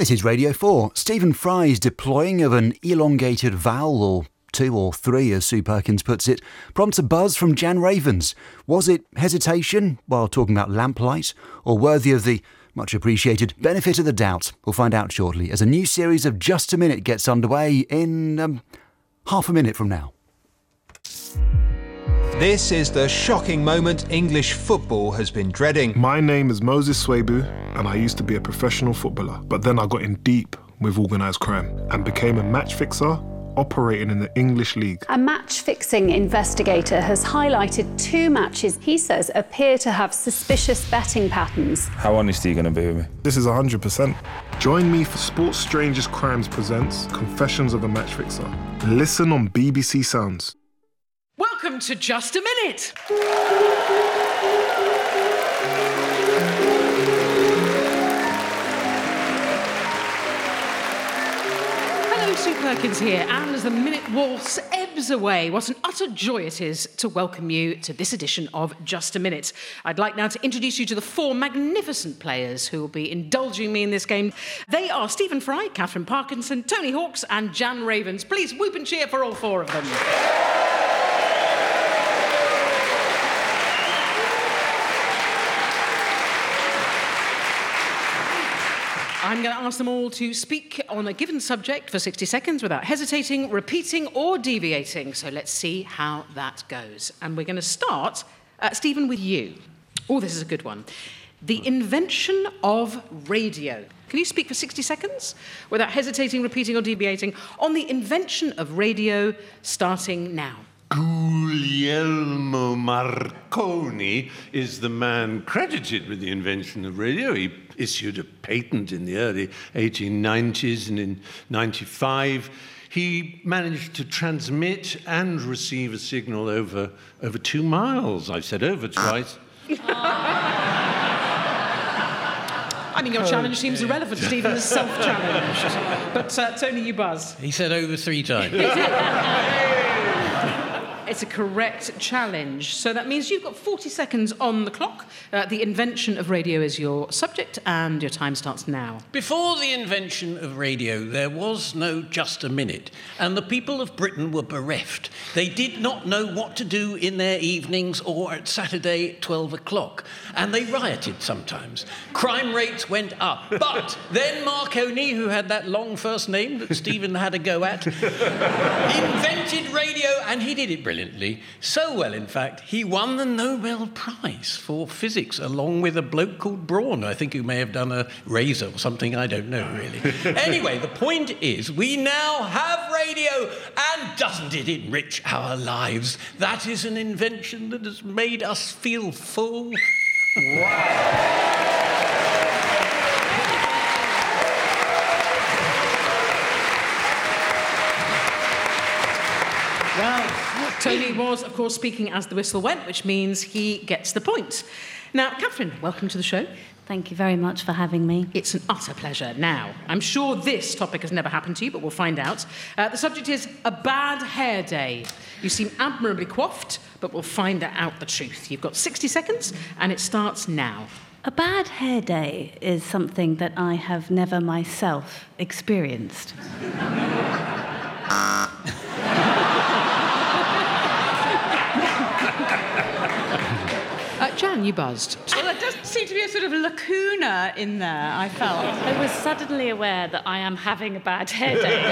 This is Radio 4. Stephen Fry's deploying of an elongated vowel, or 2 or 3 as Sue Perkins puts it, prompts a buzz from Jan Ravens. Was it hesitation while talking about lamplight, or worthy of the much appreciated benefit of the doubt? We'll find out shortly as a new series of Just a Minute gets underway in half a minute from now. This is the shocking moment English football has been dreading. My name is Moses Swabu, and I used to be a professional footballer. But then I got in deep with organised crime and became a match fixer operating in the English League. A match-fixing investigator has highlighted 2 matches he says appear to have suspicious betting patterns. How honest are you going to be with me? This is 100%. Join me for Sports Strangest Crimes presents Confessions of a Match Fixer. Listen on BBC Sounds. Welcome to Just a Minute. Hello, Sue Perkins here, and as the minute waltz ebbs away, what an utter joy it is to welcome you to this edition of Just a Minute. I'd like now to introduce you to the 4 magnificent players who will be indulging me in this game. They are Stephen Fry, Catherine Parkinson, Tony Hawks and Jan Ravens. Please whoop and cheer for all 4 of them. I'm going to ask them all to speak on a given subject for 60 seconds without hesitating, repeating or deviating. So let's see how that goes. And we're going to start, Stephen, with you. Oh, this is a good one. The invention of radio. Can you speak for 60 seconds without hesitating, repeating or deviating on the invention of radio starting now? Guglielmo Marconi is the man credited with the invention of radio. He issued a patent in the early 1890s, and in 95 he managed to transmit and receive a signal over 2 miles. I've said over twice. I mean, your challenge seems irrelevant, Stephen, is self-challenged. But Tony, you buzz. He said over 3 times. It's a correct challenge. So that means you've got 40 seconds on the clock. The invention of radio is your subject, and your time starts now. Before the invention of radio, there was no Just a Minute, and the people of Britain were bereft. They did not know what to do in their evenings or at Saturday at 12 o'clock, and they rioted sometimes. Crime rates went up. But then Marconi, who had that long first name that Stephen had a go at, invented radio, and he did it brilliantly. So well, in fact, he won the Nobel Prize for physics, along with a bloke called Braun, I think, who may have done a razor or something, I don't know, really. Anyway, the point is, we now have radio, and doesn't it enrich our lives? That is an invention that has made us feel full. Wow. Well, Tony was, of course, speaking as the whistle went, which means he gets the point. Now, Catherine, welcome to the show. Thank you very much for having me. It's an utter pleasure. Now, I'm sure this topic has never happened to you, but we'll find out. The subject is a bad hair day. You seem admirably coiffed, but we'll find out the truth. You've got 60 seconds, and it starts now. A bad hair day is something that I have never myself experienced. Jan, you buzzed. Well, there doesn't seem to be a sort of lacuna in there, I felt. I was suddenly aware that I am having a bad hair day.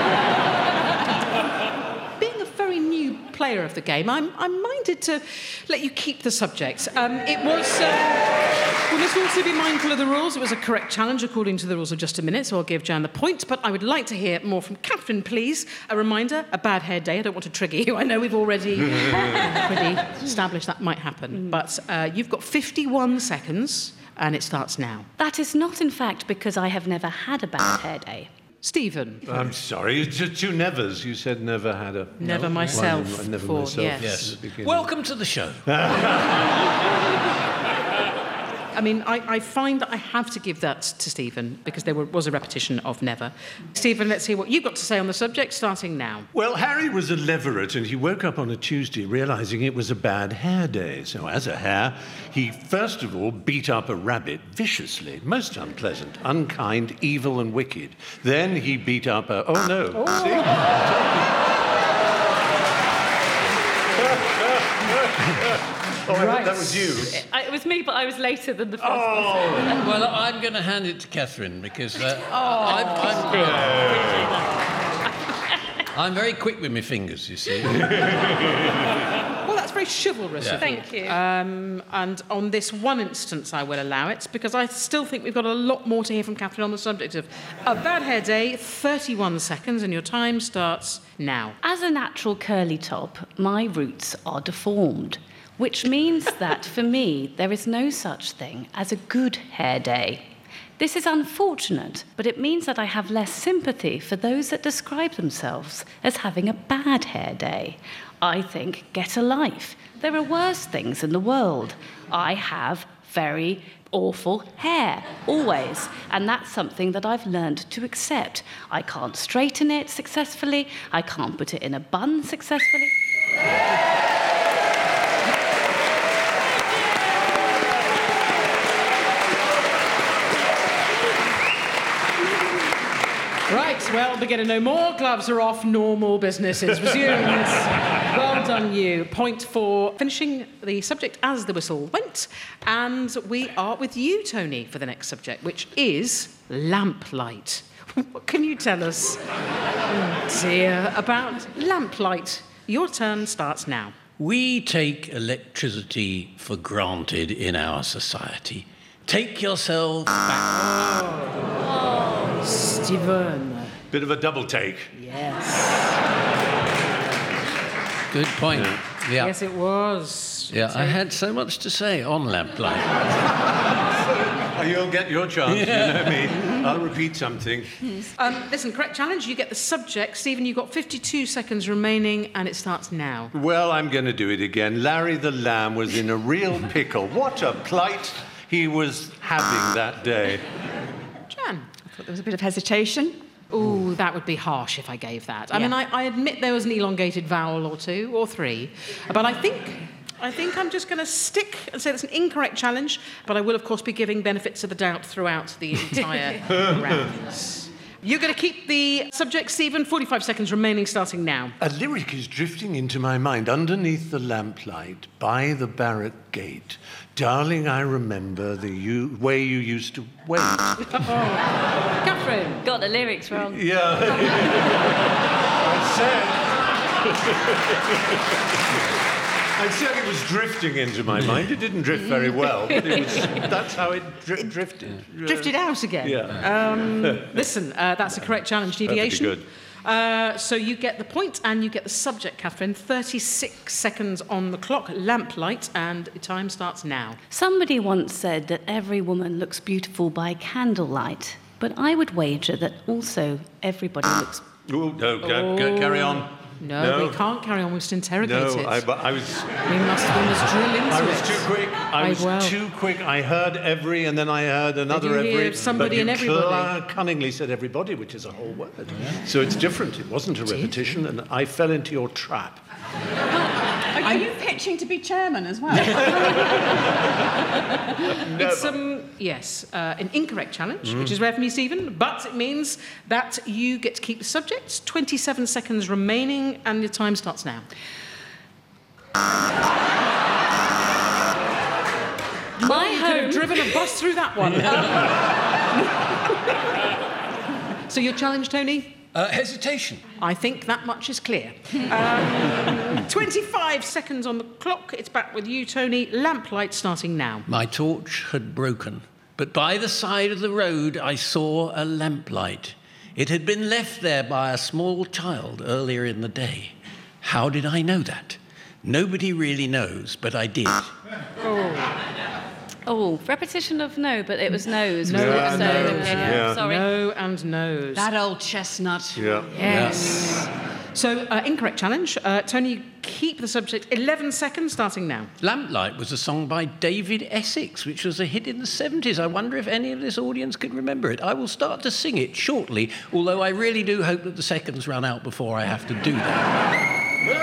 Being a very new player of the game, I'm minded to let you keep the subject. It was... we must also be mindful of the rules. It was a correct challenge according to the rules of Just a Minute, so I'll give Jan the point. But I would like to hear more from Catherine, please. A reminder, a bad hair day. I don't want to trigger you. I know we've already pretty established that might happen. But you've got 51 seconds, and it starts now. That is not, in fact, because I have never had a bad hair day. Stephen. I'm sorry, it's just 2 nevers. You said never had a... Never myself. Never before, myself. Yes. Welcome to the show. I mean, I find that I have to give that to Stephen because there was a repetition of never. Stephen, let's hear what you've got to say on the subject, starting now. Well, Harry was a leveret, and he woke up on a Tuesday realising it was a bad hair day. So as a hare, he first of all beat up a rabbit viciously, most unpleasant, unkind, evil and wicked. Then he beat up a... Oh, no. Oh. See? Right. That was you. It was me, but I was later than the first person. Well, I'm going to hand it to Catherine because I'm very quick with my fingers, you see. Well, that's very chivalrous of you. Thank you. And on this one instance, I will allow it, because I still think we've got a lot more to hear from Catherine on the subject of a bad hair day. 31 seconds, and your time starts now. As a natural curly top, my roots are deformed, which means that, for me, there is no such thing as a good hair day. This is unfortunate, but it means that I have less sympathy for those that describe themselves as having a bad hair day. I think, get a life. There are worse things in the world. I have very awful hair, always. And that's something that I've learned to accept. I can't straighten it successfully. I can't put it in a bun successfully. Right, well, beginner no more. Gloves are off. Normal business is resumed. Well done, you. Point for finishing the subject as the whistle went. And we are with you, Tony, for the next subject, which is lamplight. What can you tell us, dear, about lamplight? Your turn starts now. We take electricity for granted in our society. Take yourself back. Stephen. Bit of a double take. Yes. Good point. Yeah. Yes, it was. Yeah, I had so much to say on lamplight. You'll get your chance, you know me. I'll repeat something. Listen, correct challenge. You get the subject. Stephen, you've got 52 seconds remaining, and it starts now. Well, I'm going to do it again. Larry the Lamb was in a real pickle. What a plight he was having that day. Jan. I thought there was a bit of hesitation. Ooh, that would be harsh if I gave that. I mean, I admit there was an elongated vowel or two, or three, but I think I'm just going to stick and say that's an incorrect challenge, but I will, of course, be giving benefits of the doubt throughout the entire rounds. You're going to keep the subject, Stephen. 45 seconds remaining, starting now. A lyric is drifting into my mind underneath the lamplight by the barrack gate. Darling, I remember the way you used to wait. Catherine. Got the lyrics wrong. Yeah. I said it was drifting into my mind. It didn't drift very well, but that's how it drifted. Drifted out again. Yeah. Listen, that's a correct challenge deviation. Perfectly good. So you get the point and you get the subject, Catherine. 36 seconds on the clock, lamplight, and time starts now. Somebody once said that every woman looks beautiful by candlelight, but I would wager that also everybody looks... Ooh, no, carry on. No, we can't carry on. We must interrogate it. I was... We must drill into it. I was too quick. Too quick. I heard every, and then I heard another Did you hear every. somebody and everybody? Cunningly said everybody, which is a whole word. Yeah. So it's different. It wasn't a repetition, and I fell into your trap. Are you pitching to be chairman as well? It's an incorrect challenge, which is rare for me, Stephen, but it means that you get to keep the subject. 27 seconds remaining, and your time starts now. My You could have driven a bus through that one. So your challenge, Tony? Hesitation. I think that much is clear. 25 seconds on the clock. It's back with you, Tony. Lamplight starting now. My torch had broken, but by the side of the road I saw a lamplight. It had been left there by a small child earlier in the day. How did I know that? Nobody really knows, but I did. Oh, repetition of no, but it was nose. No, wasn't it? nose. Yeah. Sorry. No and nose. That old chestnut. Yeah. Yes. So, incorrect challenge. Tony, keep the subject. 11 seconds, starting now. Lamplight was a song by David Essex, which was a hit in the 70s. I wonder if any of this audience could remember it. I will start to sing it shortly, although I really do hope that the seconds run out before I have to do that.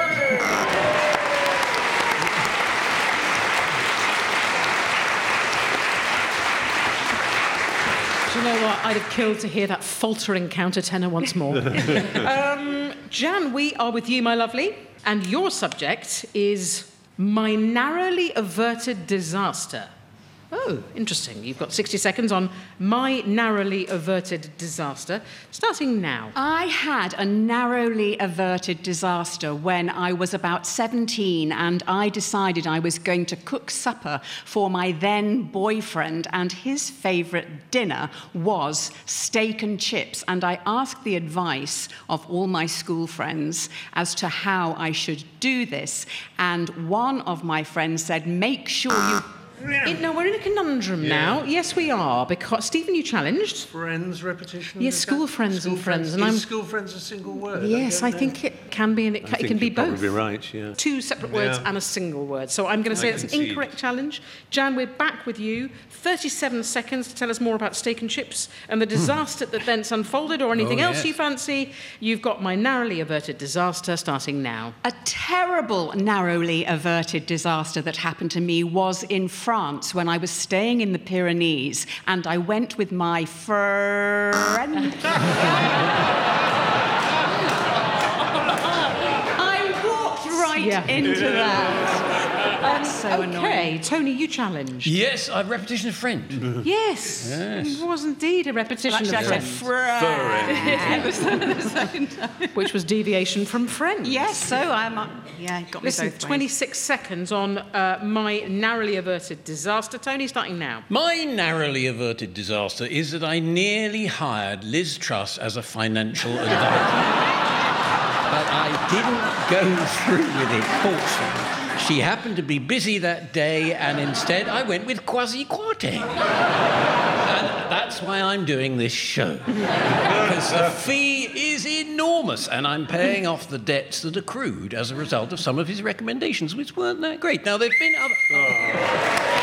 Do you know what? I'd have killed to hear that faltering countertenor once more. Jan, we are with you, my lovely, and your subject is My Narrowly Averted Disaster. Oh, interesting. You've got 60 seconds on My Narrowly Averted Disaster, starting now. I had a narrowly averted disaster when I was about 17 and I decided I was going to cook supper for my then boyfriend, and his favourite dinner was steak and chips, and I asked the advice of all my school friends as to how I should do this, and one of my friends said, make sure you... No, we're in a conundrum now. Yes, we are, because Stephen, you challenged. Friends repetition? Yes, school friends and friends. And Is school friends a single word? Yes, I think it can be, and it can be both. Probably right, yeah. Two separate words and a single word. So I'm going to say it's an incorrect challenge. Jan, we're back with you. 37 seconds to tell us more about steak and chips and the disaster that thence unfolded, or anything else you fancy. You've got My Narrowly Averted Disaster, starting now. A terrible narrowly averted disaster that happened to me was in France when I was staying in the Pyrenees, and I went with my friend. I walked right into that. That's so annoying. Okay, Tony, you challenged. Yes, a repetition of friend. Yes, it was indeed a repetition of Actually, friend. it was the second time. Which was deviation from friend. Yes, so I'm... yeah, got me Listen, both ways. 26 seconds on My Narrowly Averted Disaster. Tony, starting now. My narrowly averted disaster is that I nearly hired Liz Truss as a financial advisor. But I didn't go through with it, fortunately. She happened to be busy that day, and instead I went with Kwasi Kwarteng. And that's why I'm doing this show. Because the fee is enormous, and I'm paying off the debts that accrued as a result of some of his recommendations, which weren't that great. Now, there've been other...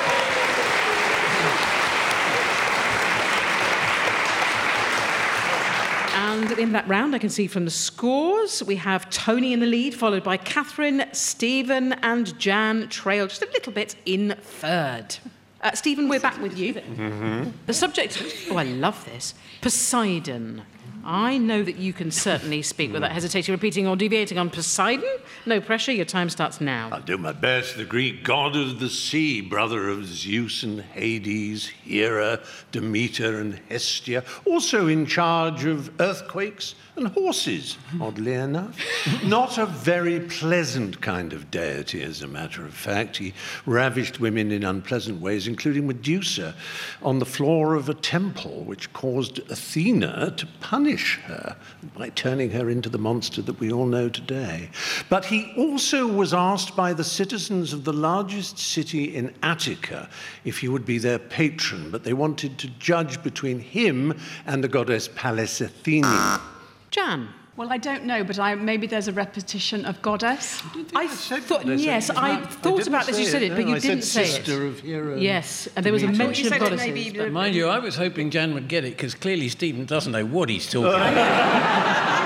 And at the end of that round, I can see from the scores, we have Tony in the lead, followed by Catherine, Stephen and Jan trail just a little bit in third. Stephen, we're back with you. Mm-hmm. The subject, oh, I love this, Poseidon. I know that you can certainly speak without hesitating, repeating or deviating on Poseidon. No pressure, your time starts now. I'll do my best. The Greek god of the sea, brother of Zeus and Hades, Hera, Demeter and Hestia, also in charge of earthquakes and horses, oddly enough. Not a very pleasant kind of deity, as a matter of fact. He ravished women in unpleasant ways, including Medusa, on the floor of a temple, which caused Athena to punish her by turning her into the monster that we all know today. But he also was asked by the citizens of the largest city in Attica if he would be their patron, but they wanted to judge between him and the goddess Pallas Athene. Jan. Well, I don't know, but maybe there's a repetition of goddess. I thought, yes, I thought about this. You said it, but you didn't say it. Sister of Hera. Yes, and there was a mention of goddesses. But mind you, I was hoping Jan would get it, because clearly Stephen doesn't know what he's talking about.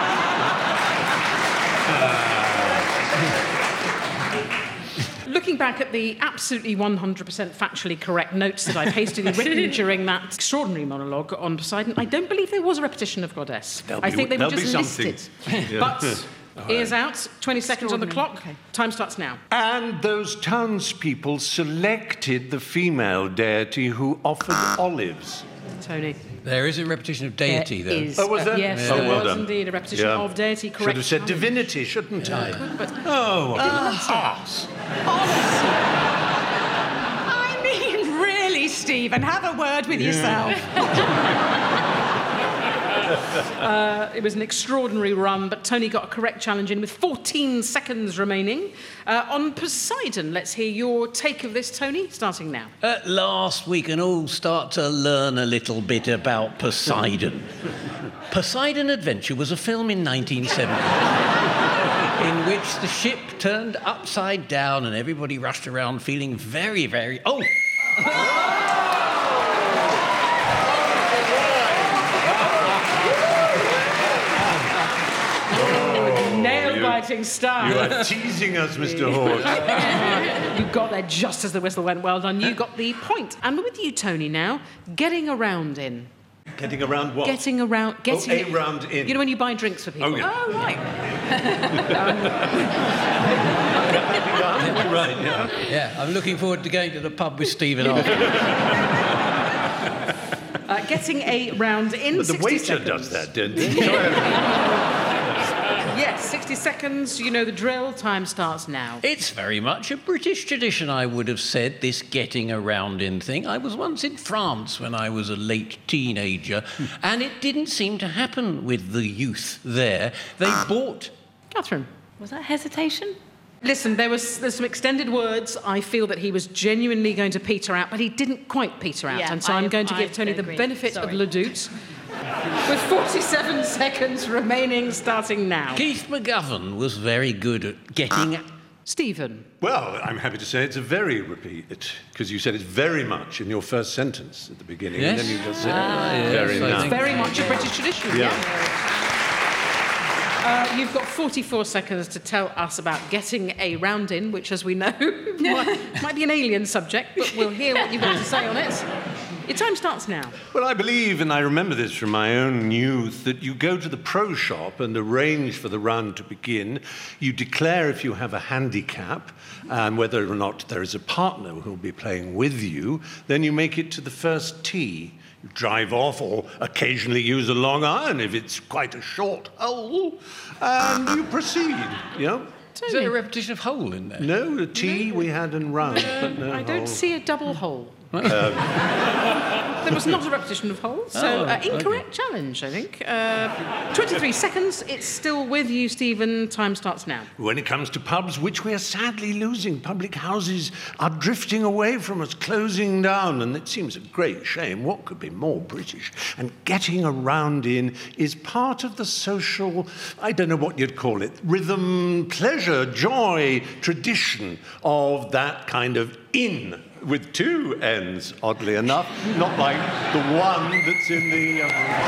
Looking back at the absolutely 100% factually correct notes that I've hastily written during that extraordinary monologue on Poseidon, I don't believe there was a repetition of goddess. I think they were just listed. But ears out, 20 seconds on the clock. Okay. Time starts now. And those townspeople selected the female deity who offered olives. Tony. There is a repetition of deity, though. Is, oh, was there? Yes, yeah. there was indeed a repetition of deity, correct. Should have said divinity, shouldn't I? But arse. I mean, really, Stephen, have a word with yourself. It was an extraordinary run, but Tony got a correct challenge in with 14 seconds remaining. On Poseidon, let's hear your take of this, Tony, starting now. At last, we can all start to learn a little bit about Poseidon. Poseidon Adventure was a film in 1970. in which the ship turned upside down and everybody rushed around feeling very, very... Oh! Nail-biting start. You are teasing us, Mr. Hawke. You got there just as the whistle went. Well done. You got the point. And we're with you, Tony, now. Getting around in. Getting around what? Getting around... a round in. You know when you buy drinks for people? Oh, yeah. Oh, right. Right, yeah. Yeah, I'm looking forward to going to the pub with Stephen after. Getting a round in But the 60 waiter seconds. does that, don't he? Yes, 60 seconds. You know the drill. Time starts now. It's very much a British tradition, I would have said, this getting around in thing. I was once in France when I was a late teenager, and it didn't seem to happen with the youth there. They bought... Catherine. Was that hesitation? Listen, there's some extended words. I feel that he was genuinely going to peter out, but he didn't quite peter out. Yeah, and so I'm going to give Tony the agree. benefit Sorry. of Le Doute. With 47 seconds remaining, starting now. Keith McGovern was very good at getting... Stephen. Well, I'm happy to say it's a very repeat, because you said it's very much in your first sentence at the beginning, Yes? and then you just said yes, very I now. think- Very much a British tradition. Yeah. You've got 44 seconds to tell us about getting a round in, which, as we know, might be an alien subject, but we'll hear what you've got to say on it. Your time starts now. Well, I believe, and I remember this from my own youth, that you go to the pro shop and arrange for the round to begin. You declare if you have a handicap and whether or not there is a partner who will be playing with you. Then you make it to the first tee. You drive off or occasionally use a long iron if it's quite a short hole, and you proceed, you know? Is there a repetition of hole in there? No, the tee we had in round, but no I don't hole. see a double hole. There was not a repetition of holes, so incorrect challenge, I think. 23 seconds. It's still with you, Stephen. Time starts now. When it comes to pubs, which we are sadly losing, public houses are drifting away from us, closing down, and it seems a great shame. What could be more British? And getting a round in is part of the social, I don't know what you'd call it, rhythm, pleasure, joy, tradition of that kind of inn. With two ends, oddly enough, not like the one that's in the...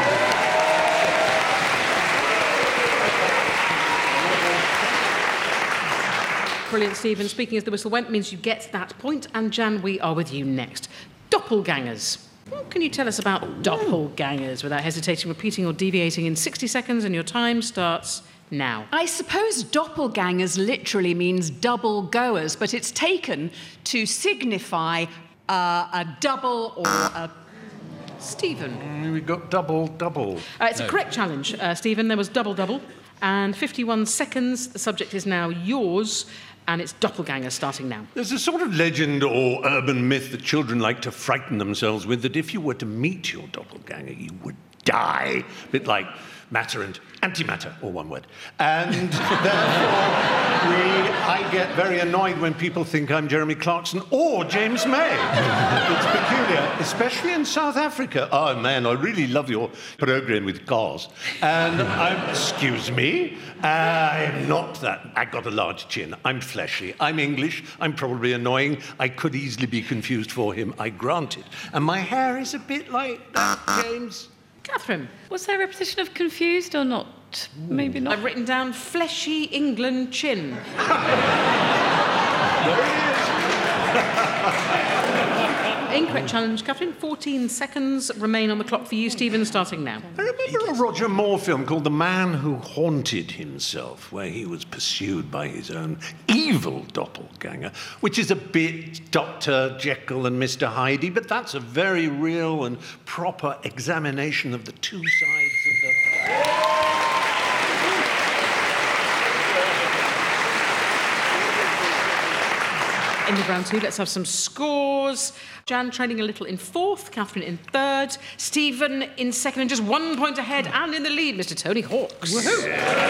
Brilliant, Stephen. Speaking as the whistle went means you get that point. And Jan, we are with you next. Doppelgangers. What can you tell us about doppelgangers without hesitating, repeating or deviating in 60 seconds? And your time starts now. I suppose doppelgangers literally means double goers, but it's taken to signify a double or a... Stephen. We've got double. It's a correct challenge, Stephen. There was double. And 51 seconds. The subject is now yours. And it's doppelganger starting now. There's a sort of legend or urban myth that children like to frighten themselves with, that if you were to meet your doppelganger, you would die. A bit like matter and antimatter, all one word. And therefore, I get very annoyed when people think I'm Jeremy Clarkson or James May. It's peculiar, especially in South Africa. Oh, man, I really love your program with cars. And excuse me, I'm not that. I got a large chin. I'm fleshy. I'm English. I'm probably annoying. I could easily be confused for him, I grant it. And my hair is a bit like that, James. Catherine. Was there a repetition of confused or not? Maybe not. I've written down fleshy England chin. There he is. Incorrect challenge, Catherine. 14 seconds remain on the clock for you, Stephen, starting now. I remember a Roger Moore film called The Man Who Haunted Himself, where he was pursued by his own evil doppelganger, which is a bit Dr. Jekyll and Mr. Hyde, but that's a very real and proper examination of the two sides of the... End of round two, let's have some scores. Jan trailing a little in fourth, Catherine in third, Stephen in second, and just 1 point ahead, and in the lead, Mr. Tony Hawks. Woohoo!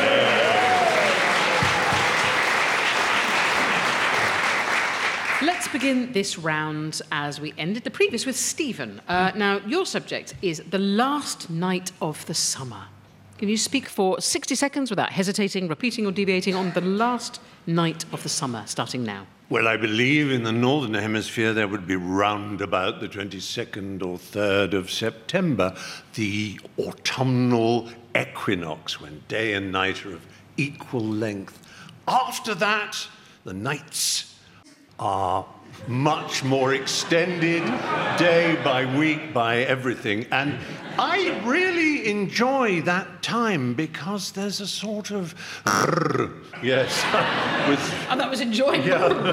Let's begin this round as we ended the previous with Stephen. Now, your subject is the last night of the summer. Can you speak for 60 seconds without hesitating, repeating or deviating on the last night of the summer, starting now? Well, I believe in the Northern Hemisphere there would be round about the 22nd or 3rd of September, the autumnal equinox, when day and night are of equal length. After that, the nights are much more extended, day by week, by everything. And I really enjoy that time because there's a sort of... Yes. And that was enjoyable.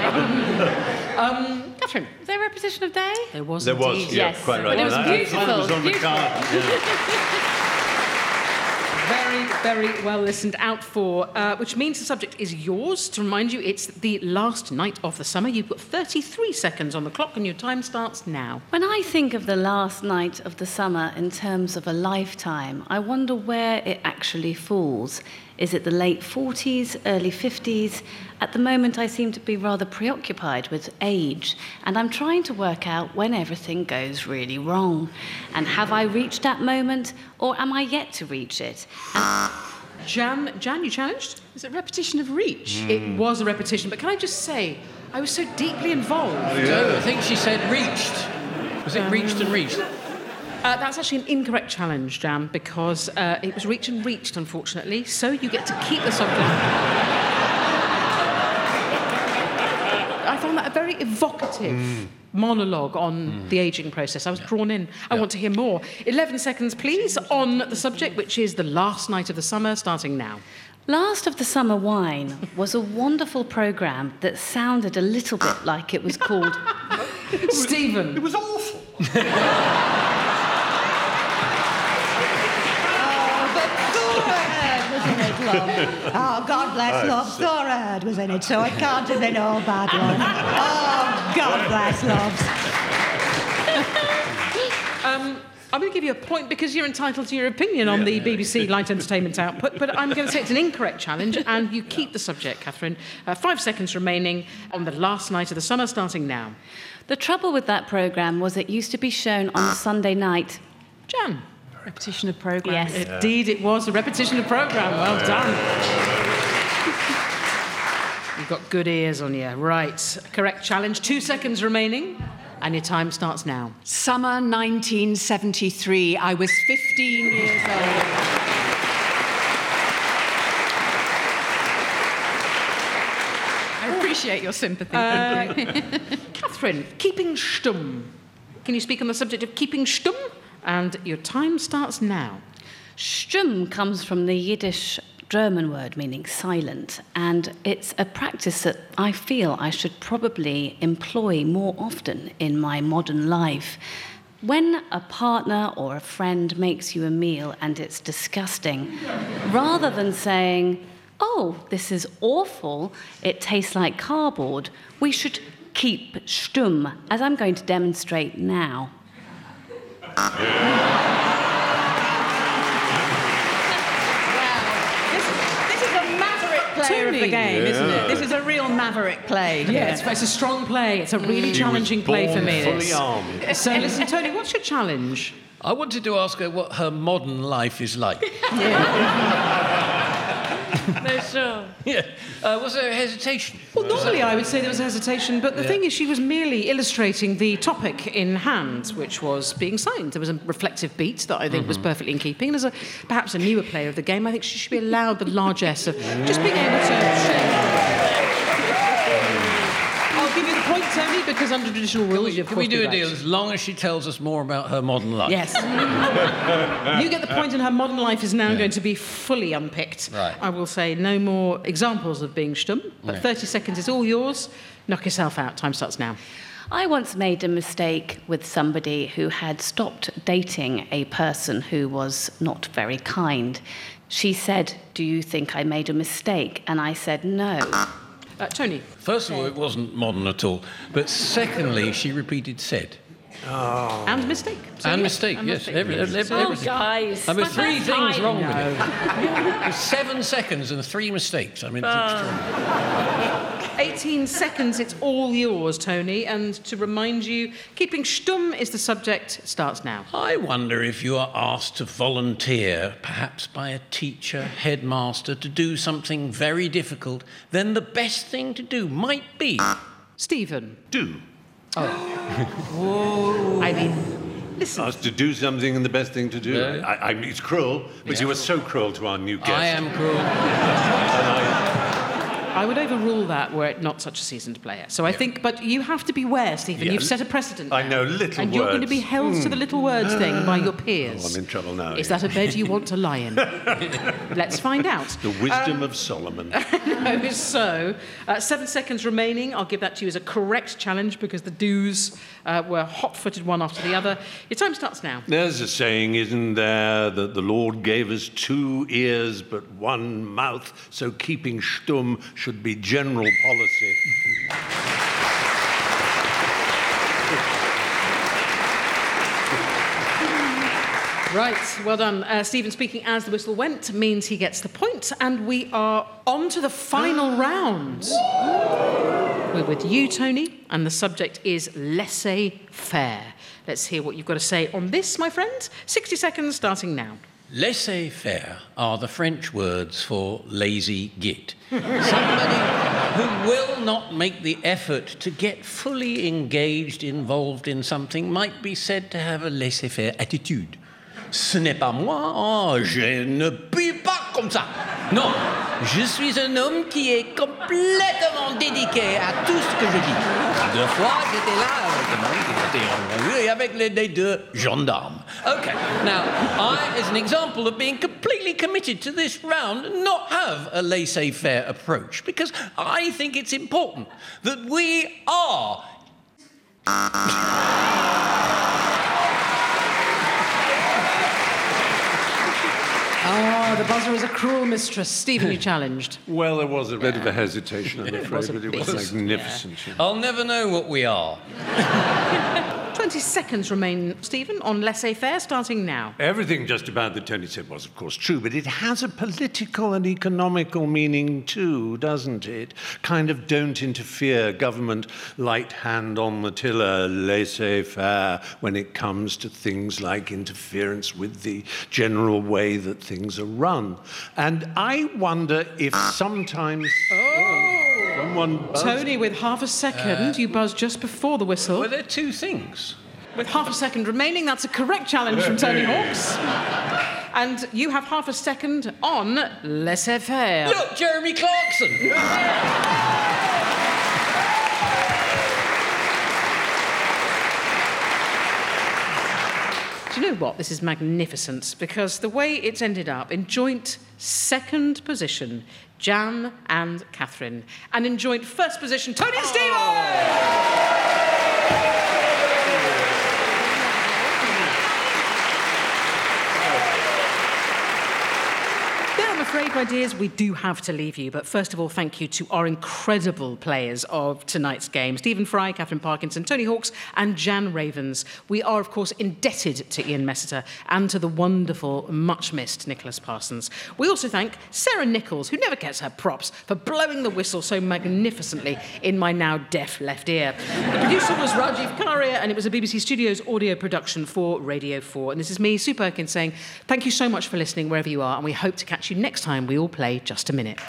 Yeah. Catherine. Was there a repetition of day? There was There indeed. was, yeah, Yes, quite right. but it was beautiful. That was on the Beautiful. card. Yeah. Very, very well listened out for, which means the subject is yours. To remind you, it's the last night of the summer. You've got 33 seconds on the clock and your time starts now. When I think of the last night of the summer in terms of a lifetime, I wonder where it actually falls. Is it the late 40s, early 50s? At the moment, I seem to be rather preoccupied with age, and I'm trying to work out when everything goes really wrong. And have I reached that moment, or am I yet to reach it? Jan, you challenged? Is it repetition of reach? It was a repetition, but can I just say, I was so deeply involved. No, I think she said reached. Was it reached and reached? That's actually an incorrect challenge, Jan, because it was reach and reached, unfortunately, so you get to keep the subject. I found that a very evocative monologue on the ageing process. I was drawn in. I want to hear more. 11 seconds, please, on the subject, which is the last night of the summer, starting now. Last of the Summer Wine was a wonderful programme that sounded a little bit like it was called... Stephen. It was awful. Oh, God bless Loves. Thorad was in it, so it can't have been all bad one. Oh, God bless Loves. I'm going to give you a point because you're entitled to your opinion on the BBC light entertainment output, but I'm going to say it's an incorrect challenge, and you keep the subject, Catherine. 5 seconds remaining on the last night of the summer, starting now. The trouble with that programme was it used to be shown on a Sunday night. Jan. Repetition of programme. Yes. Indeed, it was a repetition of programme. Well done. You've got good ears on you. Right. Correct challenge. 2 seconds remaining, and your time starts now. Summer 1973. I was 15 years old. I appreciate your sympathy. Catherine, keeping stumm. Can you speak on the subject of keeping stumm? And your time starts now. Stumm comes from the Yiddish German word meaning silent, and it's a practice that I feel I should probably employ more often in my modern life. When a partner or a friend makes you a meal and it's disgusting, rather than saying, "Oh, this is awful, it tastes like cardboard," we should keep stumm, as I'm going to demonstrate now. This is a maverick player of the game, isn't it? This is a real maverick play. Yeah, it's a strong play. It's a really challenging play for me. Fully this. armed. So listen, Tony, what's your challenge? I wanted to ask her what her modern life is like. No, sure. Yeah. Was there a hesitation? Well, normally I would say there was hesitation, but the thing is she was merely illustrating the topic in hand, which was being silent. There was a reflective beat that I think was perfectly in keeping. And as perhaps a newer player of the game, I think she should be allowed the largesse of just being able to... I'll give you the point, Tony, because under traditional rules you have Can we do a deal as long as she tells us more about her modern life? Yes. You get the point, and her modern life is now going to be fully unpicked. Right. I will say no more examples of being stumm, but 30 seconds is all yours. Knock yourself out. Time starts now. I once made a mistake with somebody who had stopped dating a person who was not very kind. She said, "Do you think I made a mistake?" And I said, "No." Tony. First of all, it wasn't modern at all. But secondly, she repeated said. And mistake. So, And yeah, mistake, and yes. mistake. Everything. Oh, guys. There were But 3 that's things fine. wrong with it. 7 seconds and 3 mistakes. I mean, it's extraordinary. 18 seconds, it's all yours, Tony. And to remind you, keeping stumm is the subject. Starts now. I wonder if you are asked to volunteer, perhaps by a teacher, headmaster, to do something very difficult, then the best thing to do might be... Stephen. Do. Oh. I mean... Listen. Asked to do something and the best thing to do. Yeah. It's cruel, but you were so cruel to our new guest. I am cruel. I would overrule that were it not such a seasoned player. So I think, but you have to beware, Stephen. Yeah. You've set a precedent. I know, little words. And you're going to be held to the little words thing by your peers. Oh, I'm in trouble now. Is that a bed you want to lie in? Let's find out. The wisdom of Solomon. No, so 7 seconds remaining. I'll give that to you as a correct challenge because the do's were hot-footed one after the other. Your time starts now. There's a saying, isn't there, that the Lord gave us 2 ears but 1 mouth, so keeping stumm should be general policy. Right, well done. Stephen speaking as the whistle went means he gets the point, and we are on to the final round. We're with you, Tony, and the subject is laissez-faire. Let's hear what you've got to say on this, my friend. 60 seconds starting now. Laissez-faire are the French words for lazy git. Somebody who will not make the effort to get fully engaged, involved in something, might be said to have a laissez-faire attitude. Ce n'est pas moi, oh, je ne puis pas comme ça. Non, je suis un homme qui est complètement dédié à tout ce que je dis. 2 fois, j'étais là avec les 2 gendarmes. Okay, now, I, as an example of being completely committed to this round, not have a laissez-faire approach, because I think it's important that we are... Oh, the buzzer is a cruel mistress. Stephen, you challenged. Well, there was a bit of a hesitation, I'm afraid, but it was magnificent. Yeah. I'll never know what we are. 20 seconds remain, Stephen, on laissez-faire, starting now. Everything just about that Tony said was, of course, true, but it has a political and economical meaning too, doesn't it? Kind of don't interfere, government, light hand on the tiller, laissez-faire, when it comes to things like interference with the general way that things are run. And I wonder if sometimes... Someone buzzed. Tony, with half a second, you buzzed just before the whistle. Well, there are 2 things. With half a second remaining, that's a correct challenge from Tony Hawks. And you have half a second on laissez-faire. Look, Jeremy Clarkson! Do you know what? This is magnificent, because the way it's ended up, in joint second position, Jan and Catherine. And in joint first position, Tony and Stephen! I'm afraid, my dears, we do have to leave you. But first of all, thank you to our incredible players of tonight's game. Stephen Fry, Catherine Parkinson, Tony Hawks and Jan Ravens. We are, of course, indebted to Ian Messiter and to the wonderful, much-missed Nicholas Parsons. We also thank Sarah Nichols, who never gets her props, for blowing the whistle so magnificently in my now deaf left ear. The producer was Rajiv Karia, and it was a BBC Studios audio production for Radio 4. And this is me, Sue Perkins, saying thank you so much for listening wherever you are, and we hope to catch you next time we all play Just a Minute.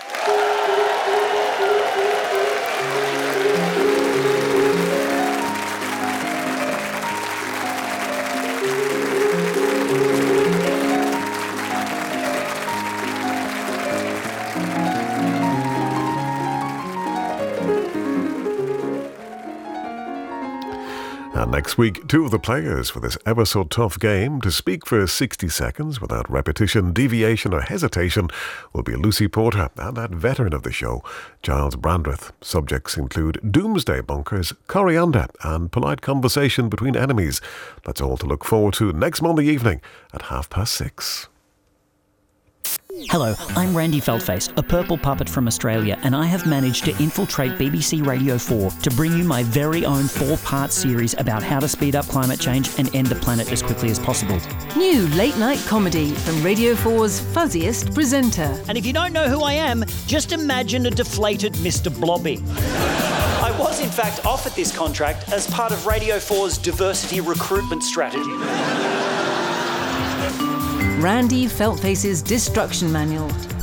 And next week, 2 of the players for this ever-so-tough game to speak for 60 seconds without repetition, deviation or hesitation will be Lucy Porter and that veteran of the show, Giles Brandreth. Subjects include doomsday bunkers, coriander and polite conversation between enemies. That's all to look forward to next Monday evening at 6:30. Hello, I'm Randy Feltface, a purple puppet from Australia, and I have managed to infiltrate BBC Radio 4 to bring you my very own 4-part series about how to speed up climate change and end the planet as quickly as possible. New late-night comedy from Radio 4's fuzziest presenter. And if you don't know who I am, just imagine a deflated Mr. Blobby. I was, in fact, offered this contract as part of Radio 4's diversity recruitment strategy. Randy Feltface's Destruction Manual.